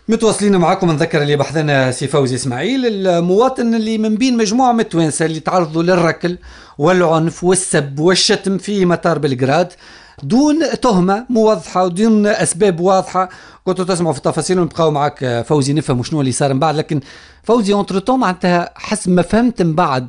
متواصلين معكم. نذكر اللي بحثنا سي فوزي اسماعيل، المواطن اللي من بين مجموعة من التوانسة اللي تعرضوا للركل والعنف والسب والشتم في مطار بلغراد دون تهمة موضحة ودون أسباب واضحة. كنتوا تسمعوا في التفاصيل ونبقاو معك فوزي نفهم شنو اللي صار من بعد. لكن فوزي انترتون معناتها حسب ما فهمت من بعد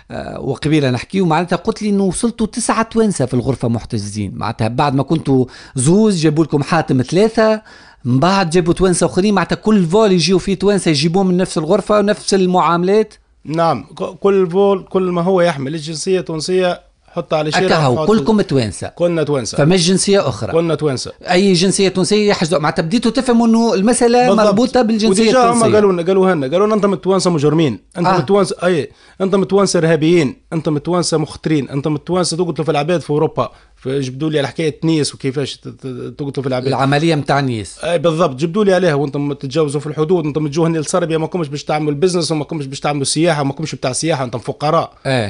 وقبيله نحكيو معناتها قلت لي انه وصلتوا 9 توانسة في الغرفة محتجزين، معناتها بعد ما كنتوا زوز جابوا لكم حاتم 3، من بعد جابوا توانسة اخرين، معناتها كل فول يجيو فيه توانسة يجيبوهم من نفس الغرفة ونفس المعاملات. نعم، كل فول كل ما هو يحمل الجنسية التونسية حط على شيء. أكاهو كلكم توانسة؟ كلنا توانسة، فمش جنسية أخرى؟ كلنا توانسة. أي جنسية تونسية يحجزوا، معناتها بديتوا تفهموا إنه المسألة بالضبط مربوطة بالجنسية التونسية. هم قالوا لنا أنتم التوانسة مجرمين، أنتم التوانسة أنتم التوانسة إرهابيين، أنتم التوانسة مخترين، أنتم التوانسة تقتلوا في العباد في أوروبا. جبدوا لي على حكاية نيس وكيفاش تقتلوا في العباد، العملية متاع نيس. بالضبط، جبدوا لي عليها. وأنتم تتجاوزوا في الحدود، أنتم تجوا هنا لصربيا، ما كمش باش تعملوا البزنس وما كمش باش تعملوا السياحة وما كمش بتاع سياحة، أنتم فقراء.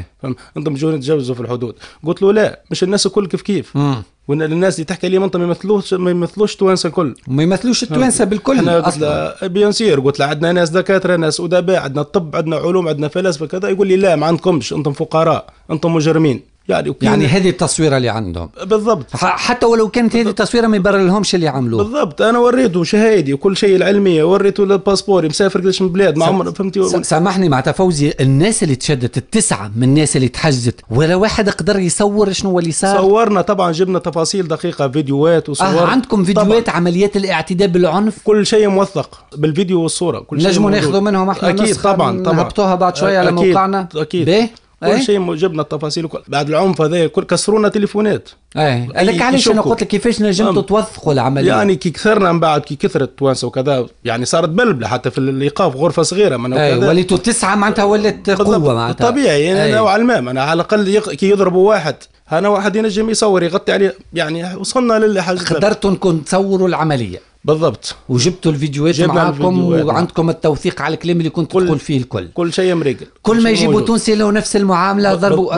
أنتم تجوا هنا تتجاوزوا في الحدود. قلت له لا، مش الناس الكل كيف والناس اللي تحكي لي انت ما يمثلوش توانسه الكل، ما يمثلوش التوانسه بالكل اصلا. بينسير قلت له عندنا ناس دكاتره، ناس ادباء، عندنا طب، عندنا علوم، عندنا فلاسفه كذا. يقول لي لا، ما عندكمش، انتم فقراء، انتم مجرمين. يعني هذه التصويره اللي عندهم بالضبط. حتى ولو كانت هذه التصويره ما يبرر لهمش اللي عملوه. بالضبط، انا وريته شهايدي وكل شيء العلميه، وريته الباسبور، مسافر قداش من بلاد ما عمر. فهمتي؟ سامحني مع فوزي، الناس اللي تشدت التسعه من الناس اللي تحجزت ولا واحد قدر يصور شنو اللي صار؟ صورنا طبعا، جبنا تفاصيل دقيقه، فيديوهات وصور. عندكم فيديوهات طبعًا. عمليات الاعتداء بالعنف كل شيء موثق بالفيديو والصوره، كل شيء نجموا ناخذوا منهم احنا اكيد. طبعا نهبطوها بعد شويه على موقعنا. اكيد كل شيء جبنا التفاصيل بعد العنف هذا كل كسرونا تليفونات. لك علاش انا قلت لك كيفاش نجمتوا توثقوا العمليه؟ يعني كي كثرنا من بعد، كي كثرت التوانسه وكذا، يعني صارت بلبله حتى في الايقاف، غرفه صغيره من وليتوا 9 معناتها ولت قوه معناتها طبيعي. يعني نوعا ما انا على الاقل كي يضربوا واحد، انا واحد ينجم يصور يغطي عليه. يعني وصلنا للحاجه قدرتوا انكم تصوروا العمليه بالضبط، وجبتوا الفيديوهات معكم وعندكم التوثيق على الكلام اللي كنت تقول فيه كل شيء مريقل. كل ما يجيبوا تونسي له نفس المعامله ضربوا.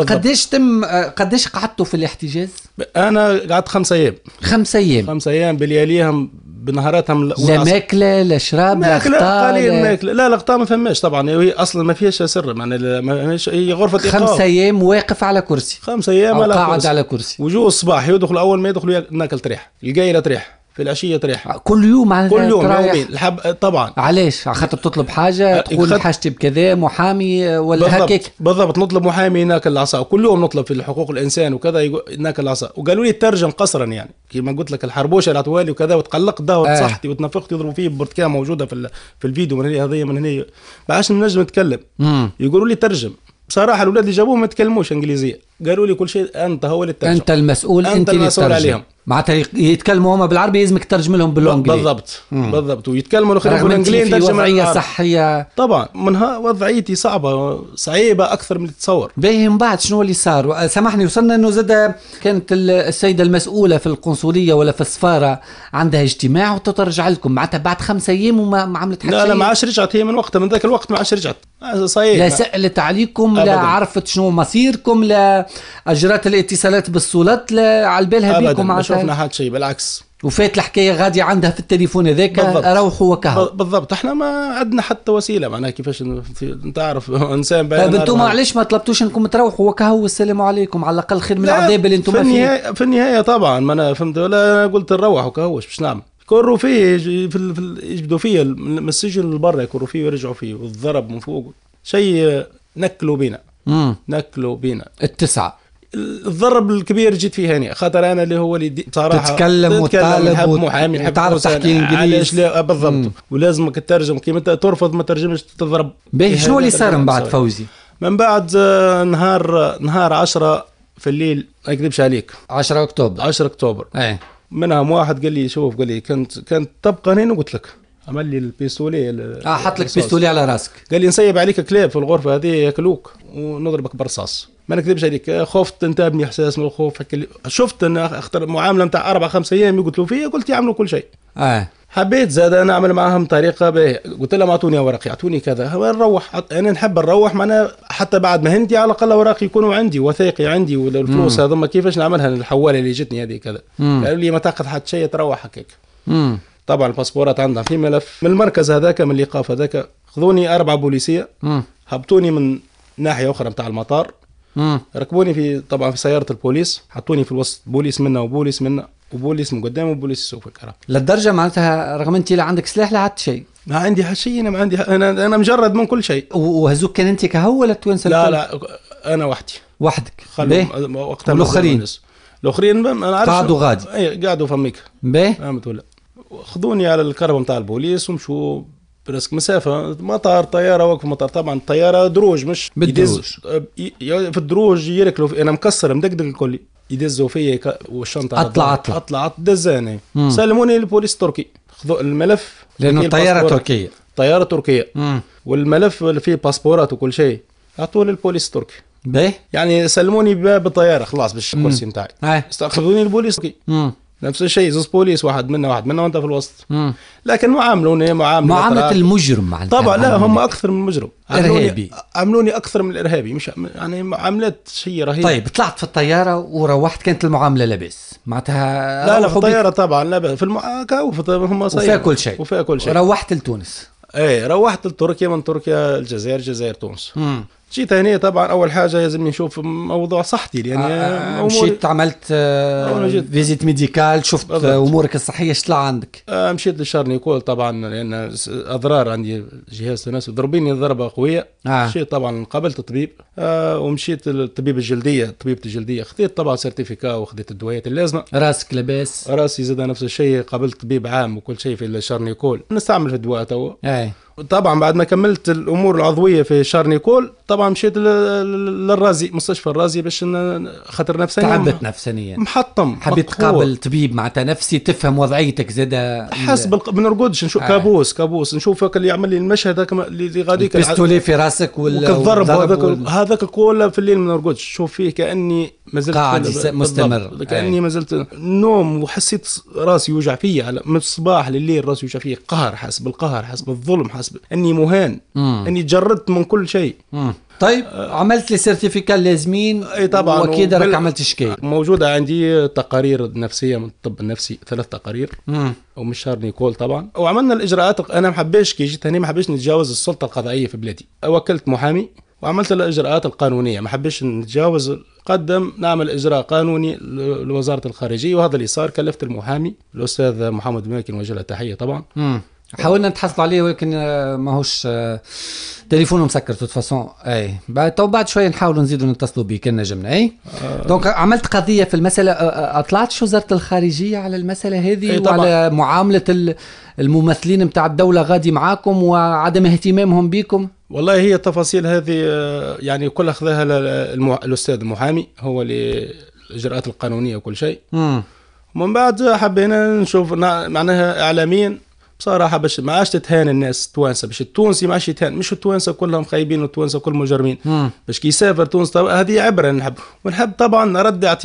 قديش قعدتوا في الاحتجاز؟ انا قعدت 5 ايام. 5 ايام 5 ايام بلياليهم بنهاراتهم. لا ماكله لا شراب لا غطاء قليل ماكله. لا الغطاء ما فماش طبعا، هي اصلا ما فيهاش سر، معناها هي غرفه ايقاف. 5 ايام واقف على كرسي، 5 ايام قاعد على كرسي. وجوه الصباح يدخل، اول ما يدخلوا ناكل تريح، القايله تريح، في العشيه تريح. كل يوم كل يوم يومين طبعا. علاش؟ على خاطر تطلب حاجه تقول حاجتي بكذا، محامي ولا هكاك؟ بالضبط، نطلب محامي ناكل العصا، وكل يوم نطلب في حقوق الانسان وكذا ناكل العصا. وقالوا لي ترجم قصرا، يعني كيما قلت لك الحربوشه اللي عطوها لي وكذا، وتقلقت داور صحتي وتنفخت، يضربوا فيه ببرتكان موجوده في الفيديو من هنا هذه من هنا، ما عادش نجم نتكلم. يقولوا لي ترجم. بصراحه الاولاد اللي جابوهم ما يتكلموش انجليزيه، قالوا لي كل شيء انت هو اللي تترجم، انت المسؤول، انت اللي تترجم عليهم. معناتها يتكلموا هما بالعربي لازمك تترجم لهم بالانجليزي. بالضبط ويتكلموا الاخرين بالانجليزي. في وضعيه صحيه طبعا، منها وضعيتي صعيبه اكثر من اللي تتصور. باهي، من بعد شنو اللي صار؟ سامحني، وصلنا انه زاد كانت السيده المسؤوله في القنصليه ولا في السفاره عندها اجتماع وترجع لكم، معناتها بعد 5 ايام وما عملت حتى شيء. لا ما عادش رجعت، هي من وقتها، من ذاك الوقت ما عادش رجعت. صحيح، لا سألت عليكم أبداً. لا عرفت شنو مصيركم، لا أجرت الاتصالات بالصولات، لا على بالها بيكم. ما شفنا حد شيء، بالعكس. وفات الحكاية غادي عندها في التليفون هذاك، روحوا وكهو. بالضبط، احنا ما عندنا حتى وسيلة، معناها كيفاش انت عارف انسان بقى. انتم علاش ما طلبتوش انكم تروحوا وكهو والسلام عليكم، على الاقل خير من العذاب اللي انتم فيه؟ في النهاية طبعا، ما انا فهمت، ولا قلت نروح وكهوش باش نعمل. يكروا فيه يجبدوا فيه من السجن لبرا، يكروا فيه ويرجعوا فيه، والضرب من فوق شيء. نكلوا بينا. نكلوا بينا 9. الضرب الكبير جيت فيه هنا، خاطر انا اللي هو اللي بصراحه تتكلم وتطالب محامي، نحب تعرف تحكي انجليزي. بالضبط، ولازمك تترجم. كيما انت ترفض ما ترجمش تضرب. باهي، شنو اللي صار من بعد فوزي؟ من بعد نهار 10 في الليل، ما اكذبش عليك، 10 اكتوبر 10 اكتوبر. منهم واحد قال لي شوف، قال لي كانت تبقى هنا، وقلت لك عمل لي البيستولي. حط لك بيستولي على راسك. قال لي نسيب عليك كلاب في الغرفه هذه ياكلوك ونضربك برصاص. ما نكذبش عليك، خفت، انتابني احساس من الخوف. شفت ان اختار معامله نتاع 4-5 ايام يقتلوا فيا، قلت يعملوا كل شيء. حبيت زاد انا اعمل معهم طريقه باهيه، قلت لهم اعطوني اوراق، يعطوني كذا، نروح. انا نحب نروح، معنا حتى بعد ما هنتي على الاقل اوراقي يكونوا عندي، وثائقي عندي، ولا الفلوس هذوما كيفاش نعملها، الحواله اللي جتني هذه كذا. قالوا لي ما تاخذ حتى شيء، تروح هكاك. طبعا الباسبورات عندنا في ملف من المركز هذاك، من الإيقاف هذاك خذوني 4 بوليسية، هبطوني من ناحية أخرى متاع المطار، ركبوني في طبعا في سيارة البوليس، حطوني في الوسط، بوليس منا وبوليس منا وبوليس من قدام وبوليس سوف الكرام. للدرجة معناتها رغم انت لا عندك سلاح لا عندك شيء؟ ما عندي شيء، انا ما عندي، انا مجرد من كل شيء. وهزوك كان انت كهو ولا التوانسه؟ لا انا وحدي. وحدك وقتها الاخرين انا عارف قعدوا غادي؟ اي قعدوا فميك فهمت ولا. خذوني على الكرب نتاع البوليس ومشوا برسك مسافه مطار طياره، وقف مطار. طبعا الطياره دروج مش بالدروج، في الدروج يركلوا انا مكسر مدقدق الكل، يدزوا فيا والشنطه اطلع دزاني. سلموني للبوليس التركي، خذوا الملف لانه الطياره تركيه، طياره تركيه. والملف اللي فيه باسبورات وكل شيء اعطوه للبوليس التركي. يعني سلموني باب الطياره خلاص بالكرسي نتاعي، استخدموني البوليس التركي. نفس الشيء، زوز بوليس، واحد منا وانت في الوسط. لكن معاملوني معامله المجرم معناتها. طبعا لا، هم اكثر من المجرم، ارهابي، عملوني اكثر من الارهابي، مش يعني معاملات شيء رهيب. طيب طلعت في الطياره وروحت، كانت المعامله لاباس معناتها؟ لا في الطياره طبعا لا، في هم وفيها كل شيء، روحت لتونس؟ ايه روحت لتركيا، من تركيا الجزائر تونس. جيت هنا طبعا اول حاجه لازم نشوف موضوع صحتي، يعني مشيت عملت فيزيت ميديكال، شفت امورك الصحيه ايش طلع عندك؟ مشيت للشارنيكول طبعا، لان اضرار عندي جهاز تناسل، ضربيني ضربه قويه. مشيت طبعا قابلت الطبيب، ومشيت للطبيب الجلديه، طبيبه الجلديه، خذيت طبعا سيرتيفيكا وخذيت الدويات اللازمه. راسك لاباس؟ راسي زاد نفس الشيء، قابلت طبيب عام وكل شيء في الشارنيكول، نستعمل في الدواء تو. طبعا بعد ما كملت الامور العضويه في شارنيكول طبعا مشيت للرازي، مستشفى الرازي، باش خاطر نفسانيا تعبت نفسانيا، محطم. حبيت تقابل طبيب معناتها نفسي تفهم وضعيتك زاد. حسب ما نرقدش، نشوف كابوس نشوفك اللي يعمل لي المشهد هذاك اللي غاديك البستولي في راسك والضرب هذاك كله في الليل ما نرقدش، شوف فيه كاني ما زلت قاعد مستمر، كاني ما زلت نوم، وحسيت راسي يوجع فيا من الصباح لليل، راسي يوجع فيه قهر، حسب القهر، حسب الظلم، حسب اني مهان، اني تجردت من كل شيء. طيب عملت لي سيرتيفيكا اللازمين؟ اي طبعا، واكيد راك عملت شكاية. موجوده عندي تقارير نفسيه من الطب النفسي، 3 تقارير ومش شارنيكول طبعا. وعملنا الاجراءات، انا ما حبيش كي جيت هنا ما حبيش نتجاوز السلطه القضائيه في بلادي، وكلت محامي وعملت الاجراءات القانونيه، ما حبيش نتجاوز، قدم نعمل اجراء قانوني لوزاره الخارجيه، وهذا اللي صار. كلفت المحامي الاستاذ محمد ماكن، وجه له تحيه طبعا. حاولنا نتحصل عليه ولكن ماهوش تليفونه مسكر توت فاسون. بعد شويه نحاولوا نزيدوا نتصلوا بيه كنا نجمنا. دونك عملت قضيه في المساله، اطلعت وزاره الخارجيه على المساله هذه وعلى معامله الممثلين نتاع الدوله غادي معاكم وعدم اهتمامهم بكم؟ والله هي التفاصيل هذه يعني كل اخذها الاستاذ المحامي، هو اللي الاجراءات القانونيه وكل شيء. ومن بعد حبينا نشوف معناها اعلاميا بصراحه باش ما عادش تتهان الناس التوانسه، باش التونسي ما عادش يتهان، مش التوانسه كلهم خايبين والتوانسه كل مجرمين. باش كي يسافر تونس هذه عبره. ونحب طبعا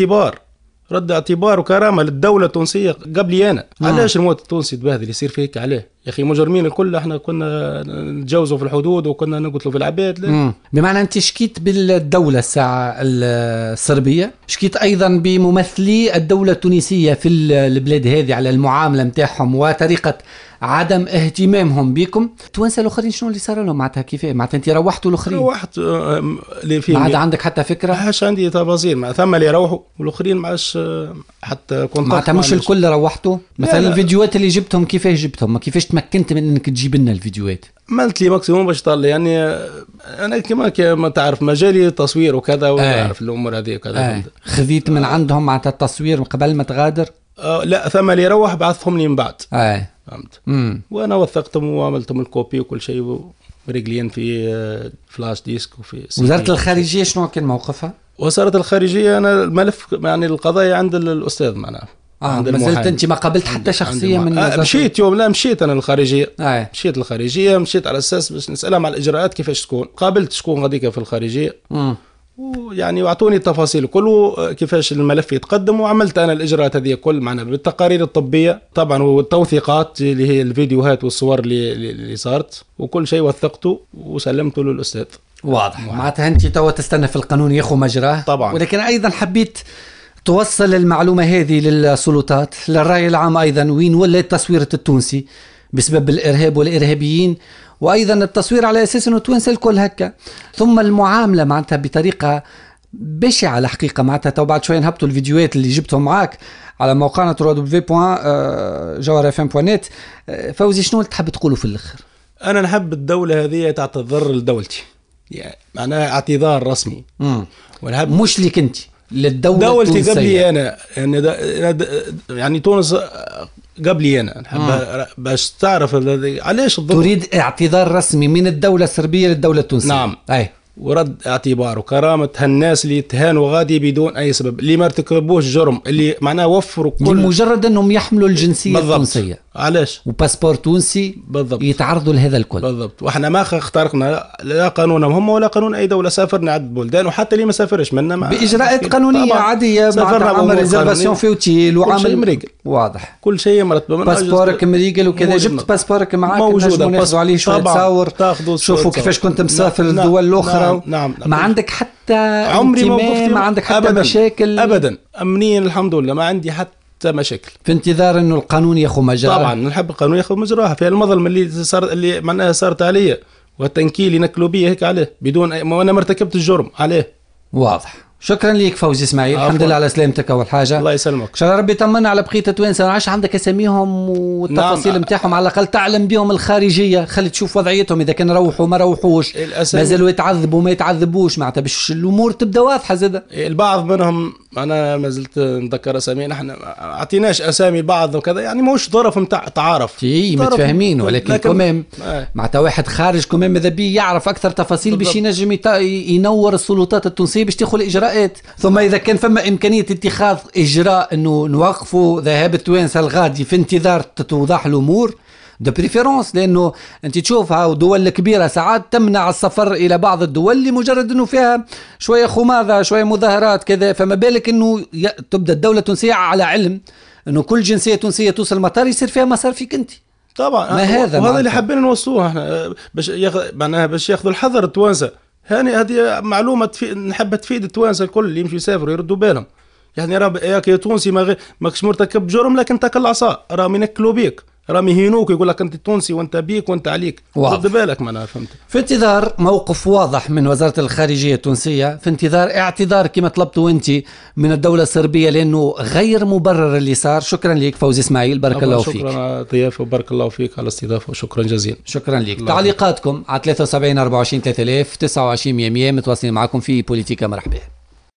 رد اعتبار وكرامه للدوله التونسيه قبلي انا. علاش الموت التونسي تبهدل يصير فيك عليه يا اخي؟ مجرمين الكل احنا كنا نتجاوزوا في الحدود وكنا نقتلوا في العباد. بمعنى انت شكيت بالدوله الساعه الصربيه، شكيت ايضا بممثلي الدوله التونسيه في البلاد هذه على المعامله نتاعهم وطريقه عدم اهتمامهم بكم. التوانسه الاخرين شنو اللي صار لهم معناتها؟ كيف معناتها انت روحتوا الاخرين؟ روحت اللي ما عاد عندك حتى فكره؟ ما عادش عندي تفاصيل، ما ثم اللي يروحوا والاخرين ما عادش حتى كونتاكت. معناتها مش الكل روحتوا؟ مثلا الفيديوهات اللي جبتهم كيفاش جبتهم؟ كيفاش تمكنت من انك تجيب لنا الفيديوهات؟ عملت لي ماكسيموم باش طلع، يعني انا كما تعرف مجالي تصوير وكذا ونعرف الامور هذه وكذا. خذيت من عندهم معناتها التصوير قبل ما تغادر؟ لا ثم اللي يروح بعثهم لي من بعد. فهمت. وانا وثقتهم وعملتهم الكوبي وكل شيء ورجلين في فلاش ديسك وفي وزارة الخارجية شنو كان موقفها؟ وزارة الخارجية انا الملف يعني القضايا عند الاستاذ معناها. ما زلت انت ما قابلت حتى شخصية من مشيت يوم لا مشيت انا الخارجية. مشيت الخارجية، مشيت على اساس باش نسألهم على الاجراءات كيفاش تكون. قابلت شكون غاديك في الخارجية ويعني واعطوني التفاصيل كله كيفاش الملف يتقدم، وعملت انا الاجراءات هذه كل معنا بالتقارير الطبيه طبعا والتوثيقات اللي هي الفيديوهات والصور اللي صارت وكل شيء وثقته وسلمته للاستاذ. واضح. معناتها انت توا تستنى في القانون ياخذ مجراه طبعا، ولكن ايضا حبيت توصل المعلومة هذه للسلطات، للرأي العام أيضا، وين ولا التصوير التونسي بسبب الإرهاب والإرهابيين، وأيضا التصوير على أساس أنه التوانسة الكل هكا، ثم المعاملة معناتها بطريقة بشعة الحقيقة. معناتها تو بعد شوية نهبطوا الفيديوهات اللي جبتهم معاك على موقعنا www.jawharfm.net. فوزي، شنو تحب تقوله في الآخر؟ أنا نحب الدولة هذه تعتذر لدولتي، يعني معناها اعتذار رسمي. مش لك أنت، دولتي قبلي أنا، يعني تونس قبلي أنا. نحب باش تعرف علاش تريد اعتذار رسمي من الدولة الصربية للدولة التونسية. نعم. ورد اعتبار وكرامة هالناس اللي تهانوا غادي بدون أي سبب، اللي ما ارتكبوش جرم، اللي معناه وفروا كل لمجرد أنهم يحملوا الجنسية التونسية. علاش؟ وباسبور تونسي. بالضبط. يتعرضوا لهذا الكل. بالضبط. وإحنا ما اخترقنا لا قانونهم هم ولا قانون أي دولة. سافرنا عدة بلدان، وحتى اللي ما سافرش منا بإجراءات قانونية عادية، عمل ريزرفاسيون في اوتيل وعمل مريقل. واضح. كل شيء مرتب. باسبورك مريقل وكذا. جبت باسبورك معاك، موجودة، ناخذوا عليه شوية تصاور، شوفوا كيفاش كنت مسافر للدول الأخرى. نعم. ما عندك حتى عمري ما عندك حتى أبداً. مشاكل أبدا. أمنيا الحمد لله، ما عندي حتى مشاكل. في انتظار انه القانون ياخذ مجراه. طبعا نحب القانون ياخذ مجراه في المظلم اللي معناها صارت عليا، والتنكيل ينكلوا بي هيك عليه بدون وانا ما ارتكبت الجرم عليه. واضح. شكرا ليك فوزي اسماعيل. الحمد لله على سلامتك اول حاجه. الله يسلمك. ان شاء الله ربي يطمنا على بقيه التوانسه، ما عادش عندك اساميهم والتفاصيل نتاعهم. على الاقل تعلم بهم الخارجيه، خلي تشوف وضعيتهم اذا كان روحوا ما روحوش، مازالوا يتعذبوا ما يتعذبوش، معناتها باش الامور تبدا واضحه زاده. البعض منهم انا ما زلت نتذكر اسامينا، احنا ما اعطيناش اسامي بعض وكذا، يعني ماهوش ظرف نتاع تعارف. متفاهمين، ولكن كمان معناتها واحد خارج كمان ماذا بيه يعرف اكثر تفاصيل باش ينجم ينور السلطات التونسيه باش تاخذ الاجراءات. ثم إذا كان فما إمكانية اتخاذ إجراء أنه نوقفوا ذهاب التوانسة الغادي في انتظار تتوضح الأمور دو بريفيرونس، لأنه أنت تشوف هاو دول كبيرة ساعات تمنع السفر إلى بعض الدول لمجرد أنه فيها شوية خماذة شوية مظاهرات كذا، فما بالك أنه تبدأ الدولة التونسية على علم أنه كل جنسية تونسية توصل المطار يصير فيها مسار فيك أنت. طبعا. ما هذا وهذا اللي حابين نوصوه احنا باش ياخذوا الحذر التوانسة. هذه معلومة نحب تفيد التوانسة الكل اللي يمشوا يسافروا يردوا بالهم. يعني ياك يا تونسي ماكش مرتكب جرم، لكن تاكل العصا، راهم ينكلوا بيك، راهم يهينوك، يقول لك انت تونسي وانت بيك وانت عليك. رد بالك. ما انا فهمت. في انتظار موقف واضح من وزارة الخارجية التونسية، في انتظار اعتذار كما طلبتوا انت من الدولة الصربية، لانه غير مبرر اللي صار. شكرا لك فوزي اسماعيل، بارك الله فيك. شكرا ضيافة وبارك الله فيك على الاستضافة، وشكرا جزيلا. شكرا لك. تعليقاتكم على 73 24 3000 29 100 متواصلين معكم في بوليتيكا. مرحبا.